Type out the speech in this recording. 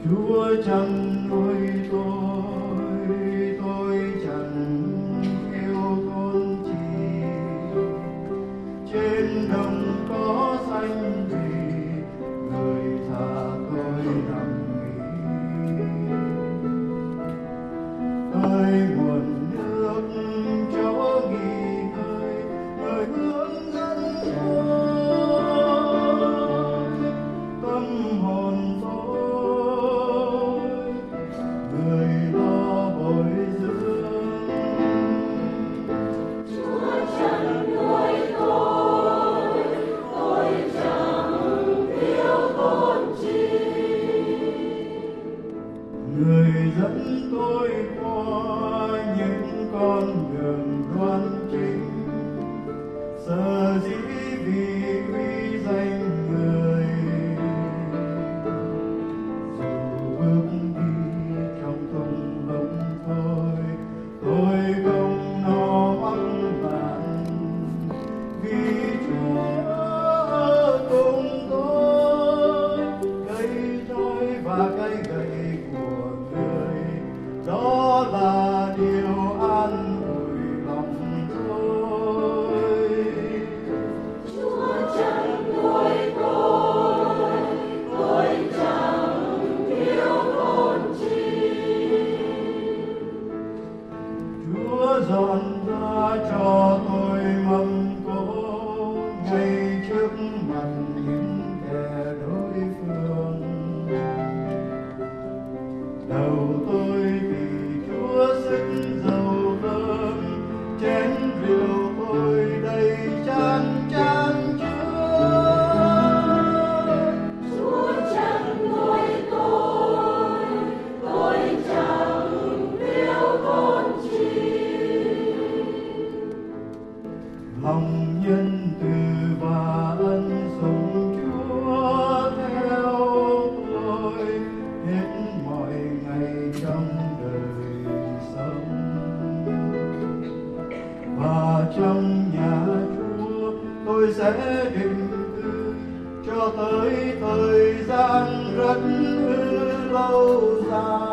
Chúa chẳng nuôi tôi chẳng yêu thôn chi. Trên đồng có xanh vì người thả tôi nằm nghỉ. Ơi nguồn nước chỗ nghỉ ngơi, người hướng dẫn tôi, tâm hồn tôi, người lo bồi dưỡng. Chúa chẳng nuôi tôi chẳng yêu thôn chi. Người dẫn tôi qua những con đường đoan chính, sở dĩ vì uy danh người. Dù bước đi trong thung lũng tôi không lo vắng bạn, vì Chúa cùng tôi. Cây trôi và cây gậy của người, đó là điều an ủi lòng tôi. Chúa chẳng nuôi tôi chẳng yêu thôn chi. Chúa dọn ra cho tôi mâm cỗ ngay trước mặt những kẻ đối phương. Đầu tôi vì Chúa sức dầu thơm, chén rượu tôi đầy chan chan chứa. Chúa chẳng nuôi tôi chẳng yêu thôn chi. Lòng nhân từ và ân sủng Chúa theo tôi hết mọi ngày trong đời sống. Và trong nhà Chúa tôi sẽ định cư cho tới thời gian rất lâu dài.